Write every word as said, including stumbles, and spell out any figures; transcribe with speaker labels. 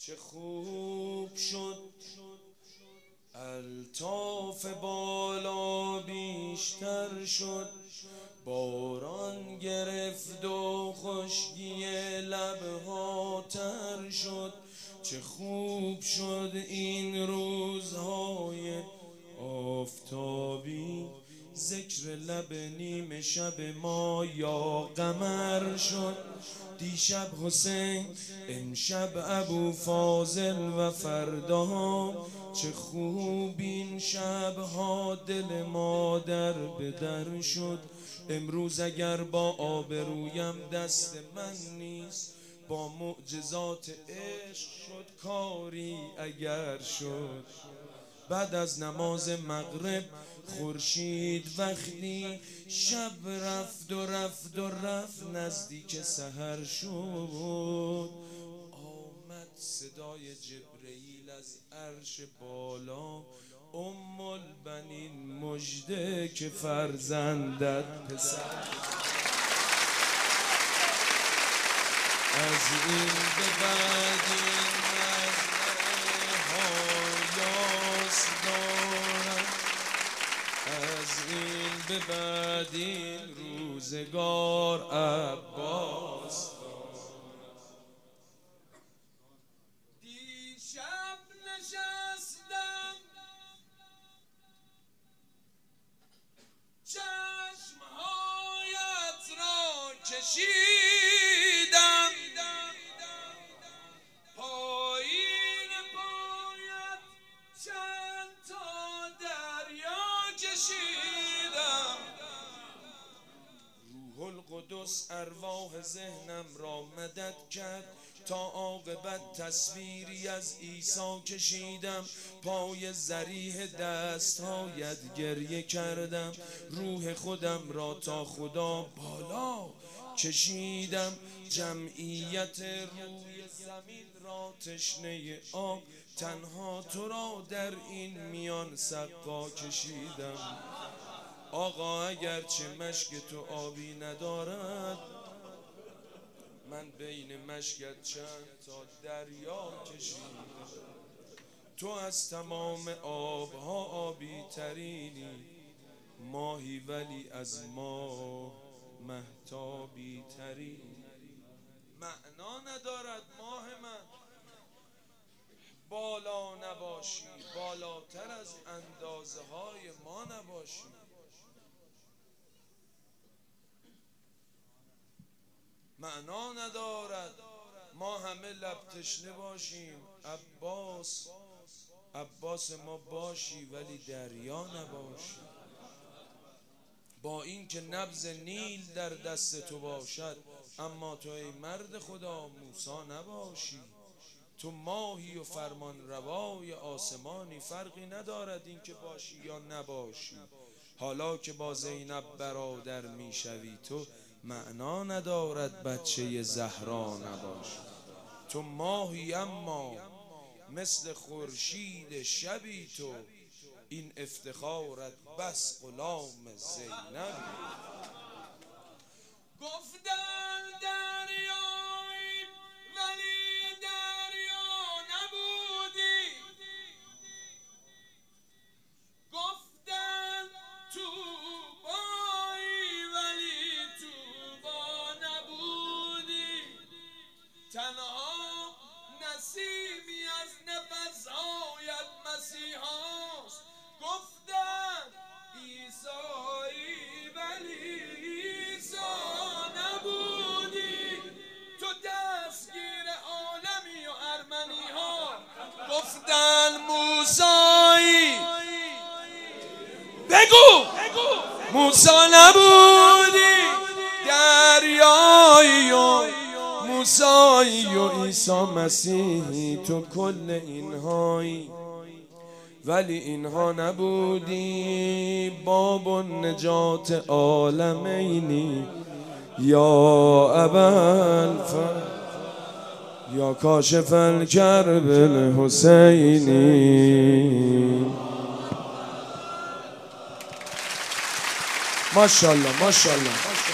Speaker 1: چه خوب شد الطاف بالا بیشتر شد، باران گرفت و خشکی لبها تر شد. چه خوب شد این روزهای آفتابی، ذکر لب نیم شب ما یا قمر شد. دیشب حسین، امشب ابو فاضل و فردا، چه خوب این شبها دل مادر به در شد. امروز اگر با آبرویم دست من نیست، با معجزات عشق شد کاری اگر شد. بعد از نماز مغرب خورشید وقتی شب رفت و رفت و رفت نزدیک سحر شد، آمد صدای جبرئیل از عرش بالا، ام البنین مژده که فرزندت پسر. از این به بعد این مزرعه ها یاس دارم، از این به بعد این روزگار عباس دارم. دیشب نشستم چشمهایت را کشیدم، پایین پایت چند تا دریا کشیدم. روح القدس ارواح ذهنم را مدد کرد، تا عاقبت تصویری از عیسی کشیدم. پای ذریح دستهایت گریه کردم، روح خودم را تا خدا بالا کشیدم. جمعیت روی زمین را تشنه آب، تنها تو را در این میان سقا کشیدم. آقا اگرچه مشک تو آبی ندارد، من بین مشکت چند تا دریا کشیدم. تو از تمام آبها آبی ترینی، ماهی ولی از ماه مهتابی ترینی. معنا ندارد ماه من بالا نباشی، بالاتر از اندازه های ما نباشی. معنا ندارد ما همه لب تشنه باشیم، عباس عباس ما باشی ولی دریا نباشی. با این که نبض نیل در دست تو باشد، اما تو ای مرد خدا موسی نباشی. تو ماهی و فرمان روای آسمانی، فرقی ندارد این که باشی یا نباشی. حالا که با زینب برادر میشوی تو، معنا ندارد بچه زهرا نباشی. تو ماهی اما مثل خورشید شبی تو، این افتخارت بس غلام زینبی. گفتن دریایی ولی دریا نبودی، گفتن تو بایی ولی تو با نبودی. تنها نسیمی از نفسهایت مسیحاست، گفتن عیسایی ولی عیسی نبودی. تو دستگیر عالمی و ارمنی ها، گفتن موسایی، بگو موسی نبودی. دریایی و موسایی و عیسی مسیحی، تو کل اینهایی ولی اینها نبودی. باب النجات عالمینی یا ابوالفضل یا کاشف الکرب الحسینی. ماشاءالله ماشاءالله.